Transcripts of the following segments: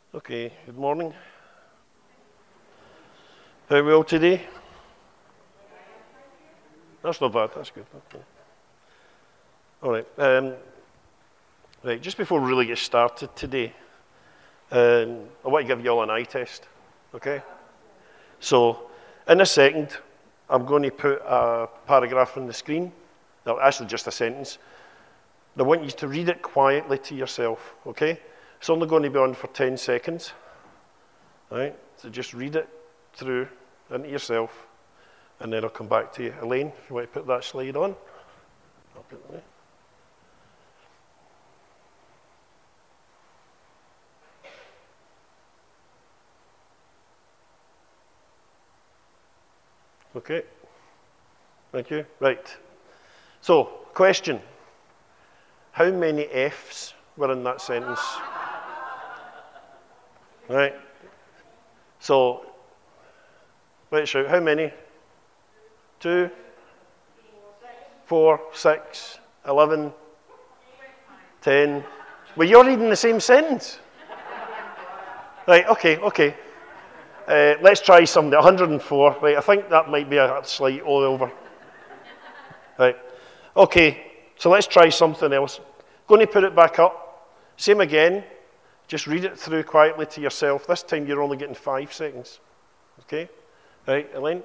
Okay, good morning. How are we all today? That's not bad, that's good. Okay. All right, right, just before we really get started today, I want to give you all an eye test, okay? So, in a second, I'm going to put a paragraph on the screen, no, actually just a sentence. I want you to read it quietly to yourself, okay? It's only going to be on for 10 seconds, all right? So just read it through into yourself, and then I'll come back to you. Elaine, if you want to put that slide on. I'll put it there. Okay, thank you. Right, so question. How many F's were in that sentence? Right, so let's shout. How many? 2, 4, 6, 11, 10. Well, you're reading the same sentence. Right, okay. Let's try something. 104. Right, I think that might be a slight over. Right, okay, so let's try something else. Going to put it back up. Same again. Just read it through quietly to yourself. This time you're only getting 5 seconds. Okay? Right, Elaine?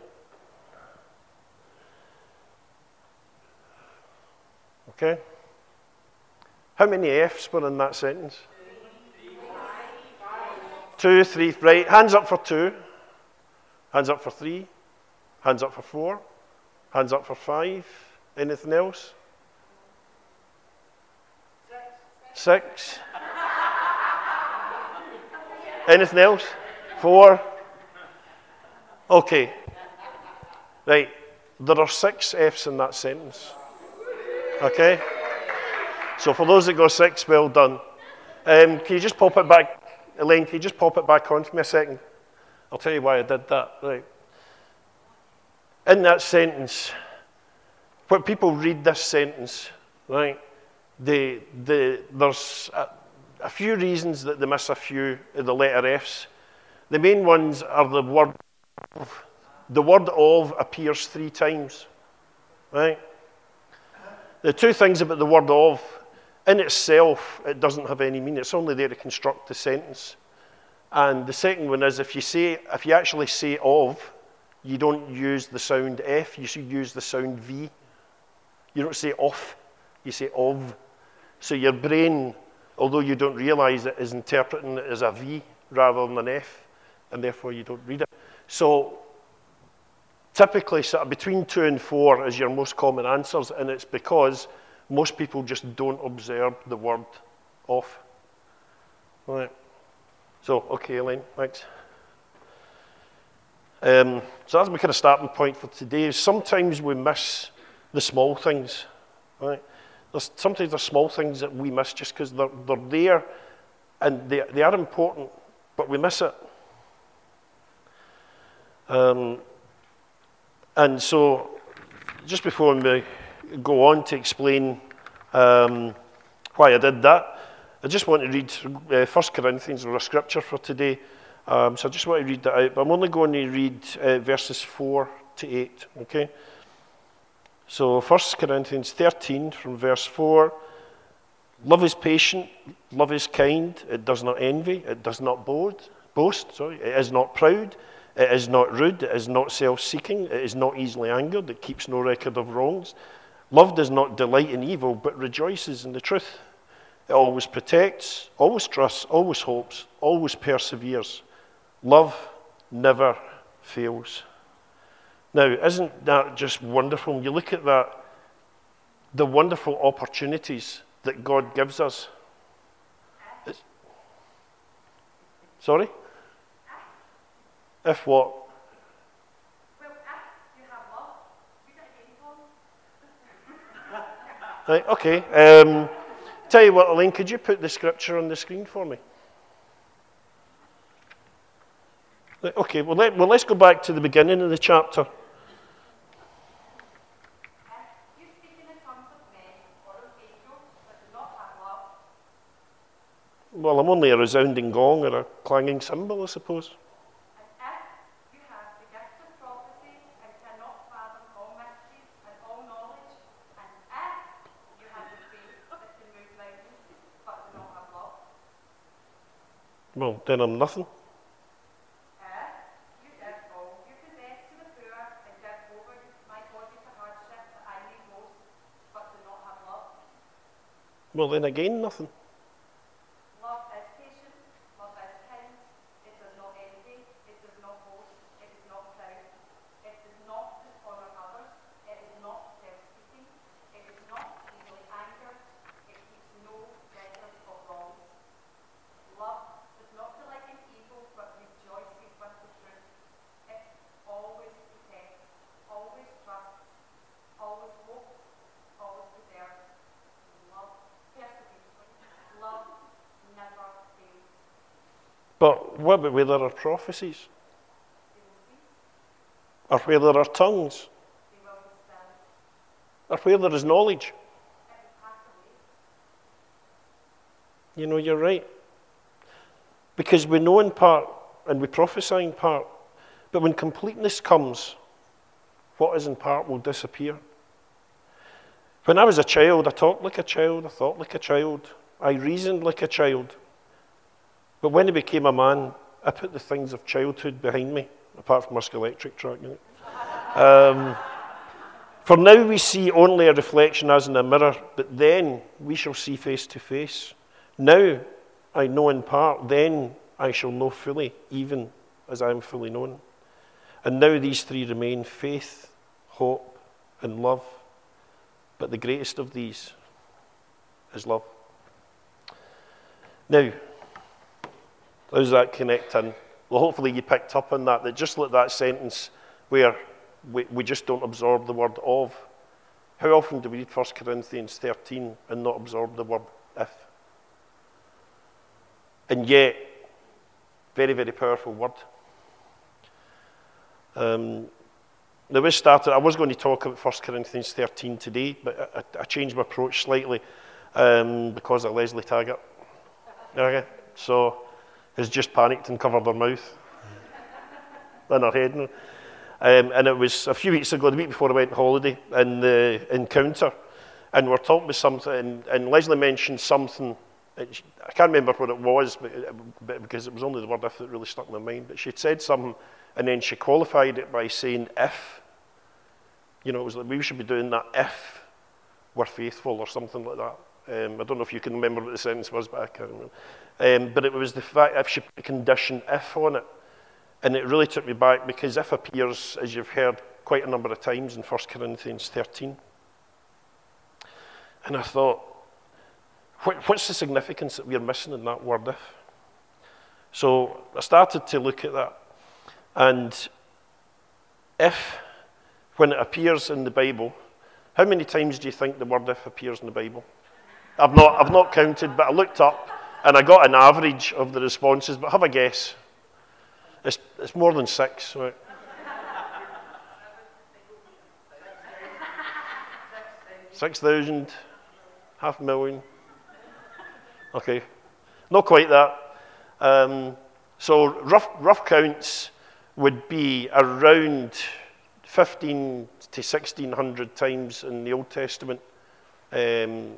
Okay. How many F's were in that sentence? 2, 3, right. Hands up for 2. Hands up for 3. Hands up for 4. Hands up for 5. Anything else? 6. Anything else? 4. Okay. Right. There are 6 F's in that sentence. Okay? So for those that got 6, well done. Can you just pop it back? Elaine, can you just pop it back on for me a second? I'll tell you why I did that. Right. In that sentence, when people read this sentence, right, there's a few reasons that they miss a few of the letter F's. The main ones are the word of. The word of appears 3 times, right? The 2 things about the word of, in itself, it doesn't have any meaning. It's only there to construct the sentence. And the second one is if you actually say of, you don't use the sound F, you should use the sound V. You don't say off, you say of. So your brain, although you don't realize it, is interpreting it as a V rather than an F, and therefore you don't read it. So typically sort of between 2 and 4 is your most common answers, and it's because most people just don't observe the word off. All right. So, okay, Elaine, thanks. So that's my kind of starting point for today. Sometimes we miss the small things, right? Sometimes there's small things that we miss just because they're there, and they are important, but we miss it. And so, just before we go on to explain why I did that, I just want to read 1 Corinthians, or a scripture for today. So I just want to read that out, but I'm only going to read verses 4 to 8, okay? So 1 Corinthians 13 from verse 4, love is patient, love is kind, it does not envy, it does not boast, it is not proud, it is not rude, it is not self-seeking, it is not easily angered, it keeps no record of wrongs. Love does not delight in evil, but rejoices in the truth. It always protects, always trusts, always hopes, always perseveres. Love never fails. Now, isn't that just wonderful? When you look at that, the wonderful opportunities that God gives us. Sorry? If what? Well, if you have love, read it again, Paul. Right, okay. Tell you what, Elaine, could you put the scripture on the screen for me? Right, okay, well, let's go back to the beginning of the chapter. If you speak in the tongues of men or of angels, but do not have love, Well, I'm only a resounding gong or a clanging cymbal, I suppose. And if you have the gift of prophecy and cannot fathom all mysteries and all knowledge, and if you have the faith that can move mountains but do not have love, Well, then I'm nothing. if you give all you possess to the poor and give over my body to hardship that I need most but do not have love, Well, then again, nothing. love is patient, love is kind, it does not envy, it does not boast, it is not proud, it does not dishonour others, it is not self-seeking, it is not easily angered, it keeps no record of wrongs. Love does not delight in evil, but rejoices with the truth. It always protects, always trusts, always hopes, always preserves. Love perseveres. Love never fails. But what about where there are prophecies? They will cease, Or where there are tongues? they will be still. Or where there is knowledge? It will pass away. You know, you're right. Because we know in part and we prophesy in part. But when completeness comes, what is in part will disappear. When I was a child, I talked like a child, I thought like a child, I reasoned like a child. But when I became a man, I put the things of childhood behind me, apart from my electric track. You know. For now we see only a reflection as in a mirror, but then we shall see face to face. Now I know in part, then I shall know fully, even as I am fully known. And now these three remain: faith, hope, and love. But the greatest of these is love. Now, how does that connect in? Well, hopefully you picked up on that just like that sentence where we just don't absorb the word of. How often do we read 1 Corinthians 13 and not absorb the word if? And yet, very, very powerful word. Now we started, I was going to talk about 1 Corinthians 13 today, but I changed my approach slightly because of Leslie Taggart. Okay, so has just panicked and covered her mouth in her head. And it was a few weeks ago, the week before I went on holiday, in the encounter, and we're talking about something, and Leslie mentioned something. I can't remember what it was, but because it was only the word if that really stuck in my mind. But she'd said something, and then she qualified it by saying if. You know, it was like we should be doing that if we're faithful or something like that. I don't know if you can remember what the sentence was, but I can't remember. But it was the fact if she put a condition if on it. And it really took me back because if appears, as you've heard, quite a number of times in 1 Corinthians 13. And I thought, what's the significance that we're missing in that word if? So I started to look at that. And if, when it appears in the Bible, how many times do you think the word if appears in the Bible? I've not counted, but I looked up and I got an average of the responses, but have a guess. It's more than 6, right? 6,000, 500,000. Okay, not quite that. So rough counts would be around 1,500 to 1,600 times in the Old Testament. Wait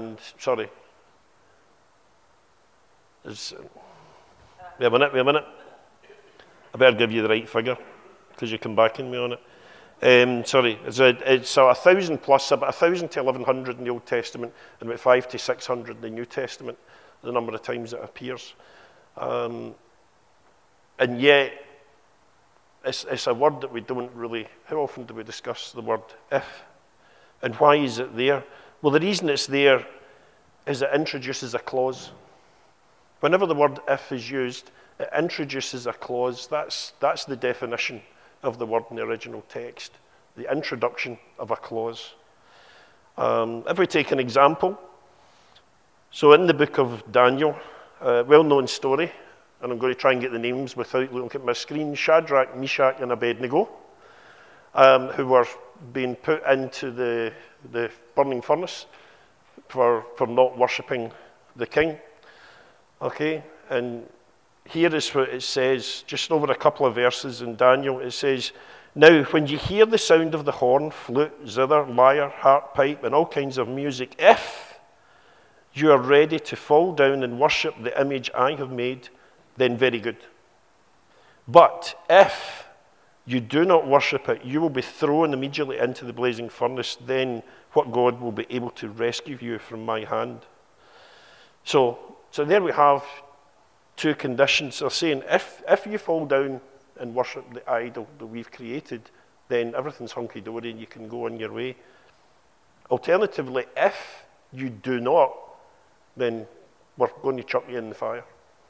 a minute. I better give you the right figure because you come back in me on it. It's so 1,000 plus, about 1,000 to 1,100 in the Old Testament, and about 500 to 600 in the New Testament, the number of times it appears. And yet, it's a word that we don't really, how often do we discuss the word if? And why is it there? Well, the reason it's there is it introduces a clause. Whenever the word if is used, it introduces a clause. That's the definition of the word in the original text, the introduction of a clause. If we take an example, so in the book of Daniel, a well-known story, and I'm going to try and get the names without looking at my screen, Shadrach, Meshach, and Abednego, who were being put into the burning furnace for not worshipping the king. Okay, and here is what it says, just over a couple of verses in Daniel. It says, "Now, when you hear the sound of the horn, flute, zither, lyre, harp, pipe, and all kinds of music, if you are ready to fall down and worship the image I have made, then very good. But if you do not worship it, you will be thrown immediately into the blazing furnace. Then what God will be able to rescue you from my hand?" So there we have two conditions. They're saying if you fall down and worship the idol that we've created, then everything's hunky-dory and you can go on your way. Alternatively, if you do not, then we're going to chuck you in the fire.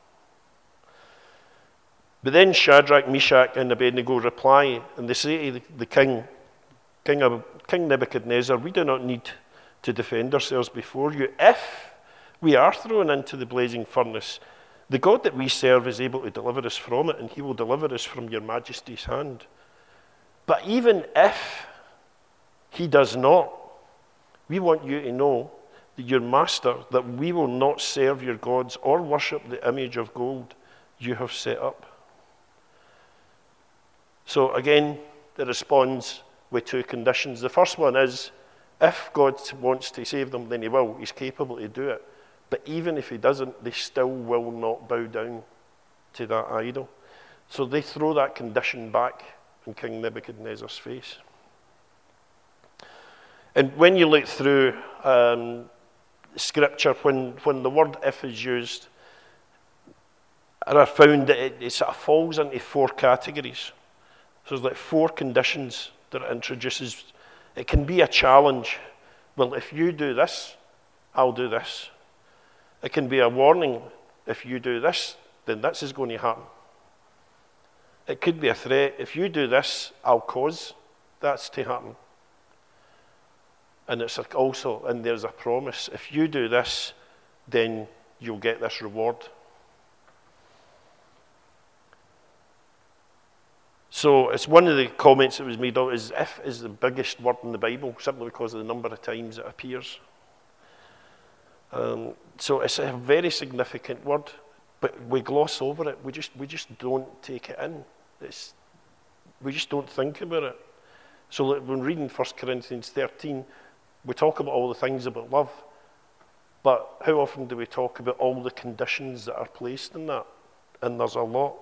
But then Shadrach, Meshach, and Abednego reply, and they say to the King Nebuchadnezzar, "We do not need to defend ourselves before you. If we are thrown into the blazing furnace, the God that we serve is able to deliver us from it, and he will deliver us from your majesty's hand. But even if he does not, we want you to know that your master, that we will not serve your gods or worship the image of gold you have set up." So again, it responds with two conditions. The first one is, if God wants to save them, then he will. He's capable to do it. But even if he doesn't, they still will not bow down to that idol. So they throw that condition back in King Nebuchadnezzar's face. And when you look through Scripture, when the word "if" is used, and I found that it sort of falls into four categories. So there's like four conditions that it introduces. It can be a challenge. Well, if you do this, I'll do this. It can be a warning. If you do this, then this is going to happen. It could be a threat. If you do this, I'll cause that to happen. And it's also, and there's a promise. If you do this, then you'll get this reward. So it's one of the comments that was made out is "if" is the biggest word in the Bible, simply because of the number of times it appears. So it's a very significant word, but we gloss over it. We just don't take it in. We just don't think about it. So when reading 1 Corinthians 13, we talk about all the things about love, but how often do we talk about all the conditions that are placed in that? And there's a lot.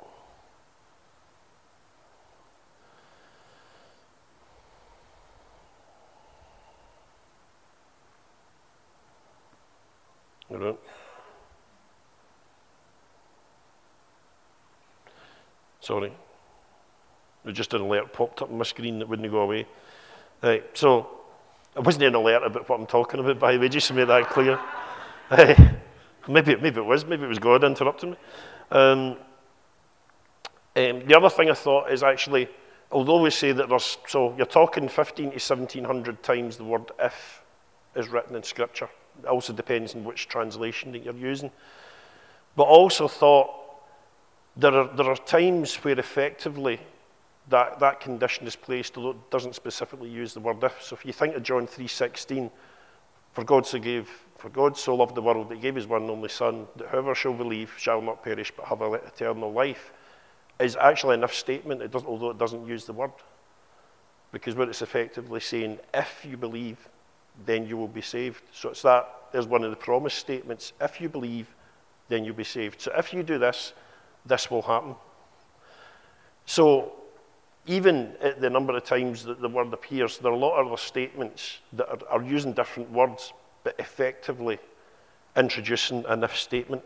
Right. Sorry. Just an alert popped up on my screen that wouldn't go away. Right, so it wasn't an alert about what I'm talking about, by the way, just to make that clear. Maybe it was God interrupting me. The other thing I thought is actually, although we say that so you're talking 15 to 1700 times the word "if" is written in Scripture. It also depends on which translation that you're using. But also thought there are times where effectively that condition is placed, although it doesn't specifically use the word "if." So if you think of John 3:16, for God so loved the world that he gave his one and only Son, that whoever shall believe shall not perish but have eternal life, is actually enough statement, although it doesn't use the word. Because what it's effectively saying, if you believe, then you will be saved. So there's one of the promise statements. If you believe, then you'll be saved. So if you do this, this will happen. So even at the number of times that the word appears, there are a lot of other statements that are using different words, but effectively introducing an if statement.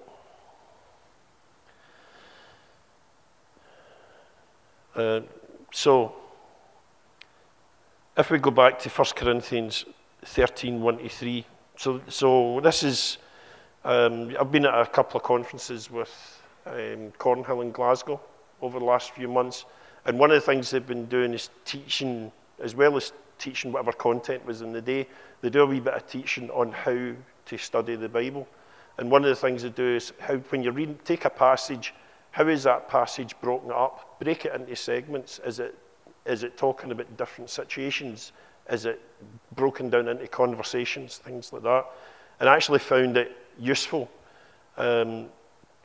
So if we go back to 1 Corinthians 13, 1-3. So this is, I've been at a couple of conferences with Cornhill in Glasgow over the last few months, and one of the things they've been doing is teaching, as well as teaching whatever content was in the day, they do a wee bit of teaching on how to study the Bible. And one of the things they do is how, when you read, take a passage, how is that passage broken up? Break it into segments. Is it talking about different situations? Is it broken down into conversations, things like that? And I actually found it useful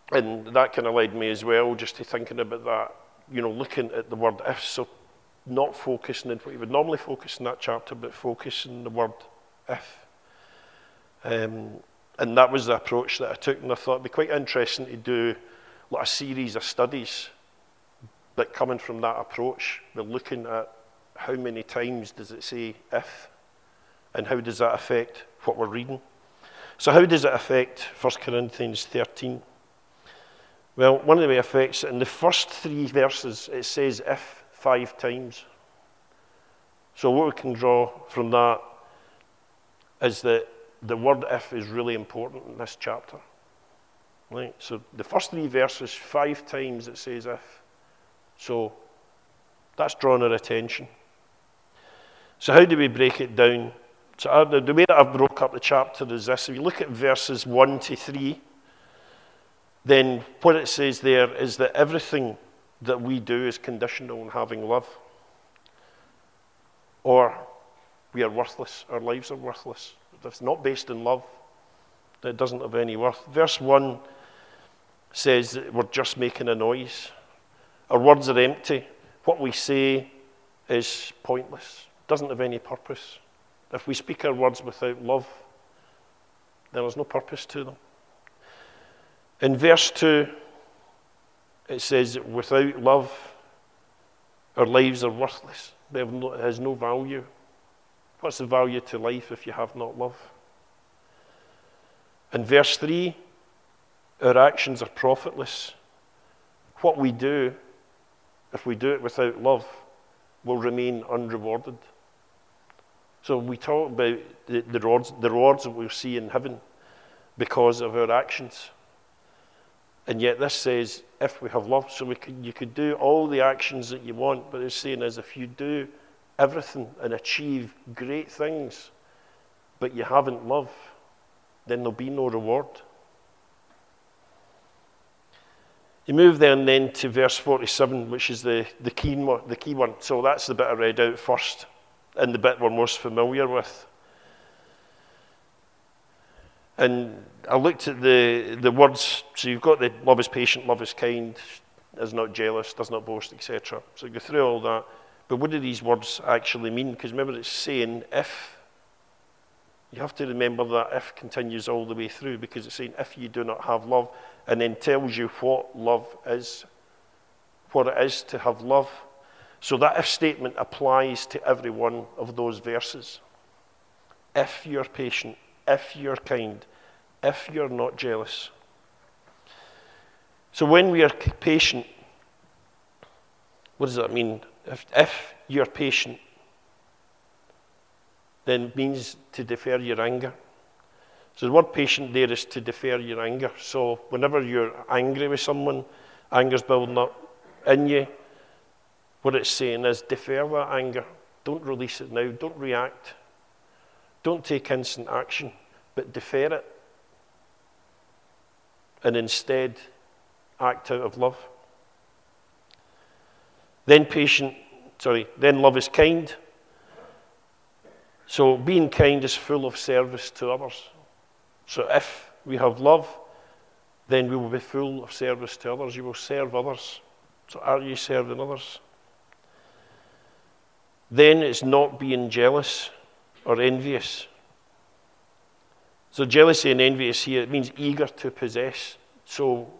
And that kind of led me as well, just to thinking about that, looking at the word if, so not focusing on what you would normally focus in that chapter, but focusing on the word if. And that was the approach that I took, and I thought it'd be quite interesting to do like a series of studies, but coming from that approach, we're looking at how many times does it say if, and how does that affect what we're reading. So how does it affect 1 Corinthians 13? Well, one of the way it affects it, in the first 3 verses, it says if 5 times. So what we can draw from that is that the word if is really important in this chapter. Right? So the first 3 verses, 5 times it says if. So that's drawn our attention. So how do we break it down? So the way that I've broke up the chapter is this. If you look at verses 1 to 3, then what it says there is that everything that we do is conditional on having love. Or we are worthless. Our lives are worthless. If it's not based in love, then it doesn't have any worth. Verse 1 says that we're just making a noise. Our words are empty. What we say is pointless. Doesn't have any purpose. If we speak our words without love, then there's no purpose to them. In verse 2, it says that without love, our lives are worthless. It has no value. What's the value to life if you have not love? In verse 3, our actions are profitless. What we do, if we do it without love, will remain unrewarded. So we talk about the rewards that we'll see in heaven because of our actions. And yet this says, if we have love, so you could do all the actions that you want, but it's saying is if you do everything and achieve great things, but you haven't love, then there'll be no reward. You move then to verse 47, which is the key one. So that's the bit I read out first, and the bit we're most familiar with. And I looked at the words. So you've got the love is patient, love is kind, is not jealous, does not boast, etc. So you go through all that. But what do these words actually mean? Because remember, it's saying if. You have to remember that if continues all the way through, because it's saying if you do not have love, and then tells you what love is, what it is to have love. So that if statement applies to every one of those verses. If you're patient, if you're kind, if you're not jealous. So when we are patient, what does that mean? If you're patient, then it means to defer your anger. So the word patient there is to defer your anger. So whenever you're angry with someone, anger's building up in you, what it's saying is defer that anger. Don't release it now. Don't react. Don't take instant action, but defer it. And instead, act out of love. Then love is kind. So being kind is full of service to others. So if we have love, then we will be full of service to others. You will serve others. So are you serving others? Then it's not being jealous or envious. So jealousy and envious here, it means eager to possess. So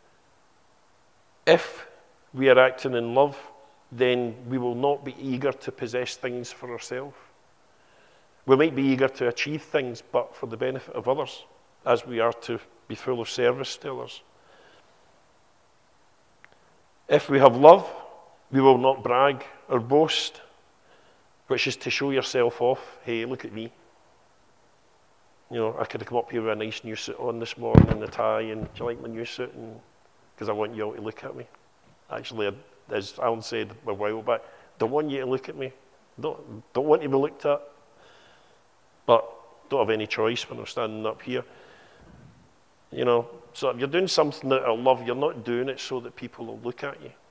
if we are acting in love, then we will not be eager to possess things for ourselves. We might be eager to achieve things, but for the benefit of others, as we are to be full of service to others. If we have love, we will not brag or boast, which is to show yourself off. Hey, look at me. I could have come up here with a nice new suit on this morning and a tie, and do you like my new suit? Because I want you all to look at me. Actually, as Alan said a while back, don't want you to look at me. Don't want to be looked at. But don't have any choice when I'm standing up here. So if you're doing something out of love, you're not doing it so that people will look at you.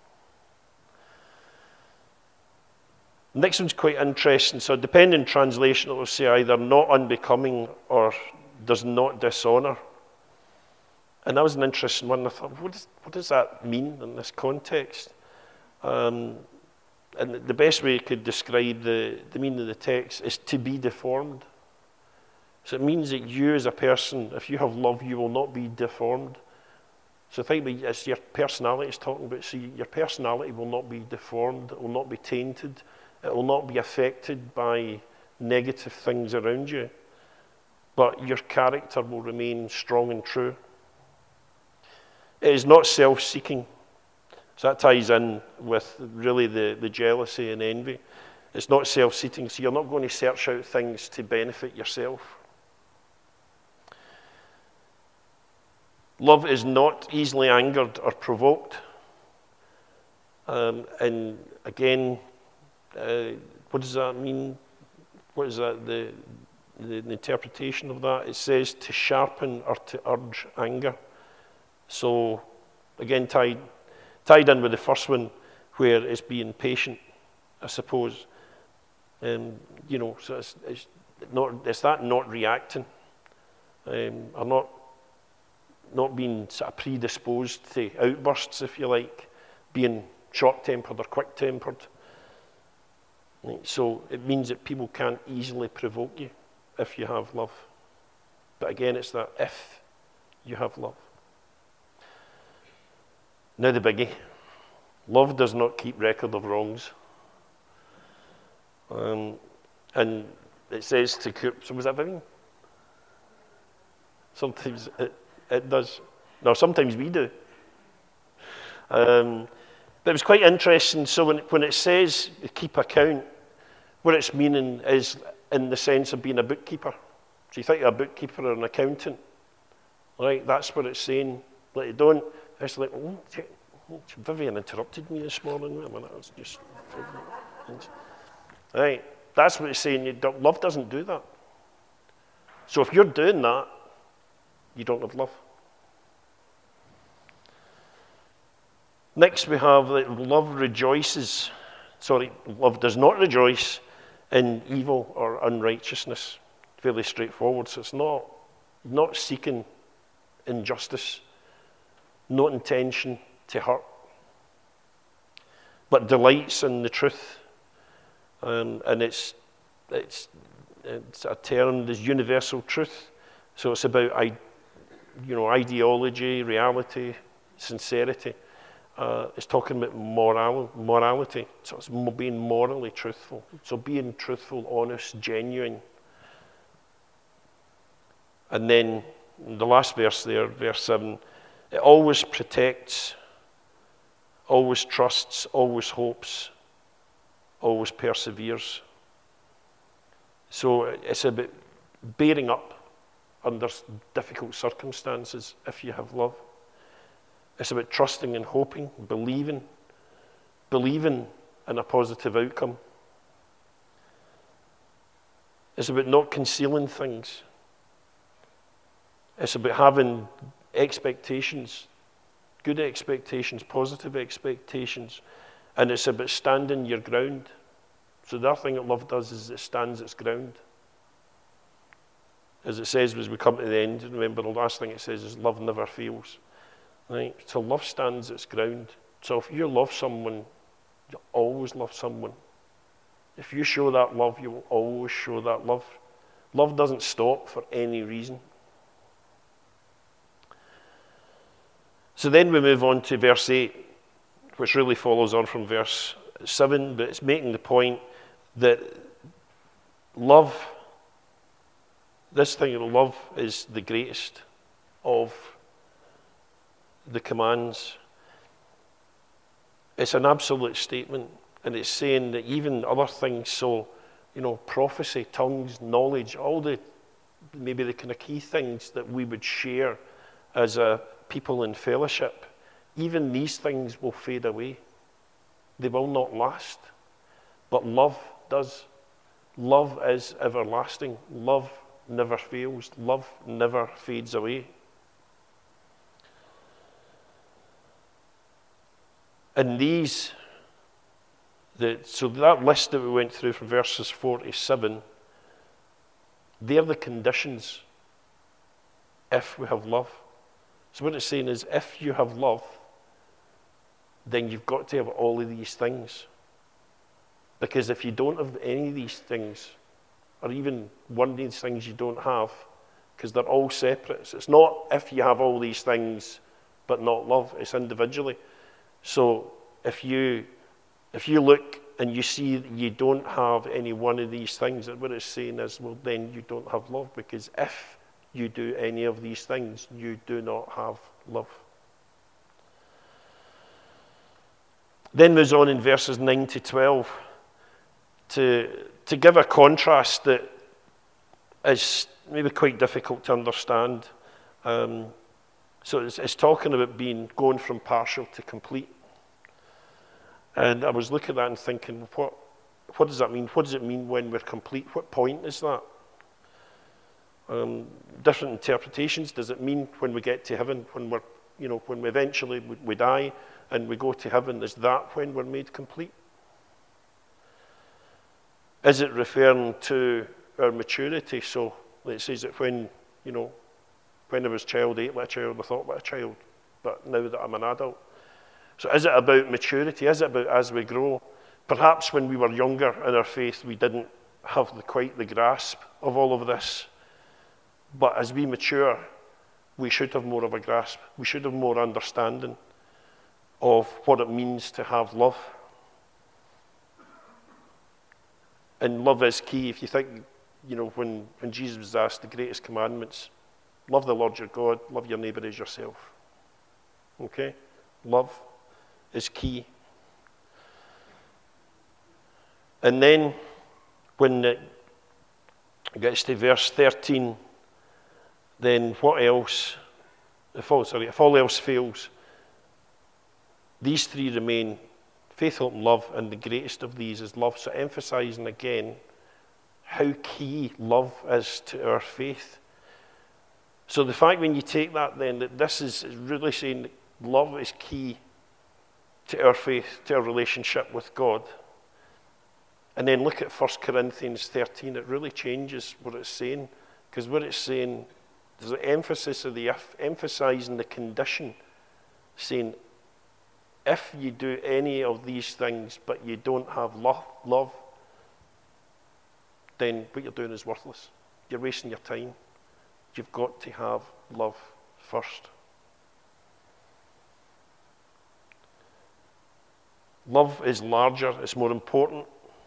Next one's quite interesting. So depending on translation, it will say either not unbecoming or does not dishonor. And that was an interesting one. I thought, what does that mean in this context? And the best way you could describe the meaning of the text is to be deformed. So it means that you as a person, if you have love, you will not be deformed. So think about it's your personality it's talking about. So your personality will not be deformed. It will not be tainted. It will not be affected by negative things around you. But your character will remain strong and true. It is not self-seeking. So that ties in with really the jealousy and envy. It's not self-seeking, so you're not going to search out things to benefit yourself. Love is not easily angered or provoked. And again, what does that mean? What is that, the interpretation of that? It says to sharpen or to urge anger. So, again, tied in with the first one, where it's being patient, I suppose. So it's that not reacting, or not being sort of predisposed to outbursts, if you like, being short-tempered or quick-tempered. So it means that people can't easily provoke you if you have love. But again, it's that if you have love. Now the biggie. Love does not keep record of wrongs. And it says to keep... So was that Vivian? Sometimes it does. No, sometimes we do. But it was quite interesting. So when it says keep account, what it's meaning is in the sense of being a bookkeeper. So you think of a bookkeeper or an accountant, right? That's what it's saying. Like, don't... It's like, Vivian interrupted me this morning. I was just... Right, that's what it's saying. Love doesn't do that. So if you're doing that, you don't have love. Next we have that love rejoices. Love does not rejoice in evil or unrighteousness. Fairly straightforward. So it's not seeking injustice, no intention to hurt, but delights in the truth. And it's a term, there's universal truth. So it's about ideology, reality, sincerity. It's talking about morality. So it's being morally truthful. So being truthful, honest, genuine. And then the last verse there, verse 7, it always protects, always trusts, always hopes, always perseveres. So it's about bearing up under difficult circumstances if you have love. It's about trusting and hoping, believing in a positive outcome. It's about not concealing things. It's about having expectations, good expectations, positive expectations, and it's about standing your ground. So the other thing that love does is it stands its ground. As it says as we come to the end, remember the last thing it says is love never fails. Right? So love stands its ground. So if you love someone, you always love someone. If you show that love, you will always show that love. Love doesn't stop for any reason. So then we move on to verse 8, which really follows on from verse 7, but it's making the point that love, this thing of love is the greatest of the commands. It's an absolute statement, and it's saying that even other things, so, prophecy, tongues, knowledge, all maybe the kind of key things that we would share as a people in fellowship, even these things will fade away. They will not last. But love does. Love is everlasting. Love never fails. Love never fades away. And so that list that we went through from verses 4 to 7, they're the conditions if we have love. So what it's saying is, if you have love, then you've got to have all of these things. Because if you don't have any of these things, or even one of these things you don't have, because they're all separate. So it's not if you have all these things but not love, it's individually. So if you look and you see that you don't have any one of these things, that what it's saying is, well, then you don't have love, because if you do any of these things, you do not have love. Then moves on in verses 9 to 12 to give a contrast that is maybe quite difficult to understand. So it's talking about going from partial to complete. And I was looking at that and thinking, what does that mean? What does it mean when we're complete? What point is that? Different interpretations. Does it mean when we get to heaven, when we eventually we die and we go to heaven, is that when we're made complete? Is it referring to our maturity? So it says that when I was a child, I ate like a child, I thought like a child, but now that I'm an adult. So is it about maturity? Is it about as we grow? Perhaps when we were younger in our faith, we didn't have quite the grasp of all of this. But as we mature, we should have more of a grasp. We should have more understanding of what it means to have love. And love is key. If you think, when Jesus was asked the greatest commandments, love the Lord your God, love your neighbor as yourself. Okay? Love is key. And then when it gets to verse 13, then what else? If all else fails, these three remain: faith, hope, and love, and the greatest of these is love. So emphasizing again how key love is to our faith. So the fact when you take that then, that this is really saying that love is key to our faith, to our relationship with God. And then look at 1 Corinthians 13, it really changes what it's saying. Because what it's saying, there's an emphasis of the if, emphasizing the condition, saying, if you do any of these things, but you don't have love, then what you're doing is worthless. You're wasting your time. You've got to have love first. Love is larger, it's more important.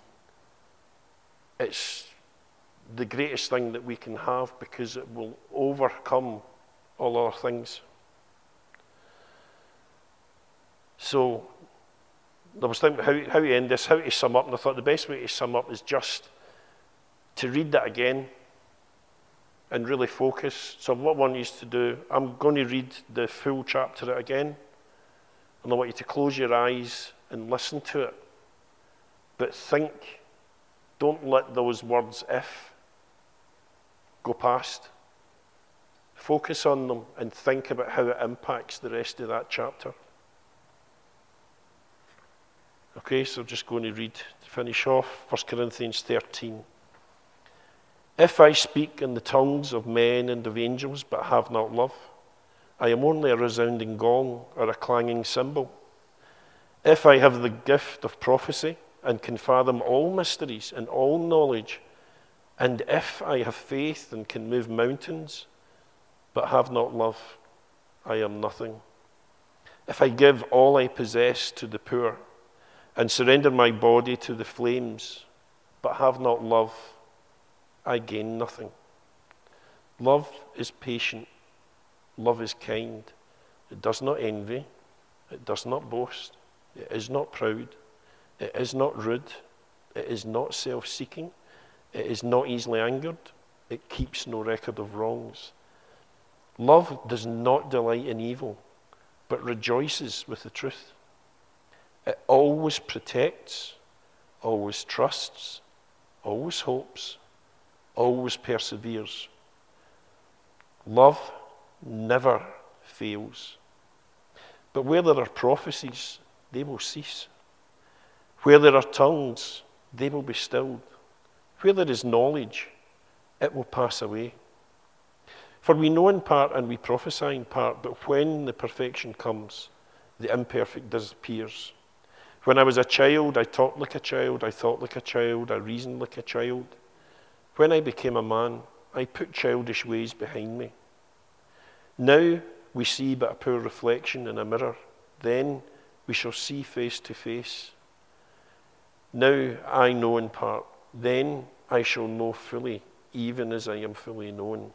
It's the greatest thing that we can have because it will overcome all other things. So, I was thinking how to end this, how to sum up, and I thought the best way to sum up is just to read that again and really focus. So what I want you to do, I'm going to read the full chapter again, and I want you to close your eyes and listen to it. But think, don't let those words if go past. Focus on them and think about how it impacts the rest of that chapter. Okay, so I'm just going to read to finish off 1 Corinthians 13. If I speak in the tongues of men and of angels, but have not love, I am only a resounding gong or a clanging cymbal. If I have the gift of prophecy and can fathom all mysteries and all knowledge, and if I have faith and can move mountains, but have not love, I am nothing. If I give all I possess to the poor and surrender my body to the flames, but have not love, I gain nothing. Love is patient. Love is kind. It does not envy. It does not boast. It is not proud. It is not rude. It is not self-seeking. It is not easily angered. It keeps no record of wrongs. Love does not delight in evil, but rejoices with the truth. It always protects, always trusts, always hopes, always perseveres. Love never fails. But where there are prophecies, they will cease. Where there are tongues, they will be stilled. Where there is knowledge, it will pass away. For we know in part and we prophesy in part, but when the perfection comes, the imperfect disappears. When I was a child, I talked like a child, I thought like a child, I reasoned like a child. When I became a man, I put childish ways behind me. Now we see but a poor reflection in a mirror. Then we shall see face to face. Now I know in part. Then I shall know fully, even as I am fully known.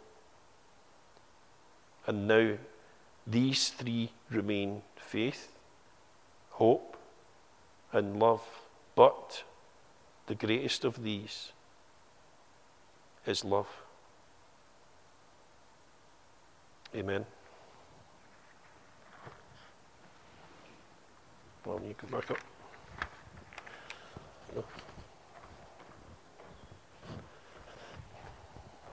And now these three remain: faith, hope, and love. But the greatest of these is love. Amen. Well, you can back up.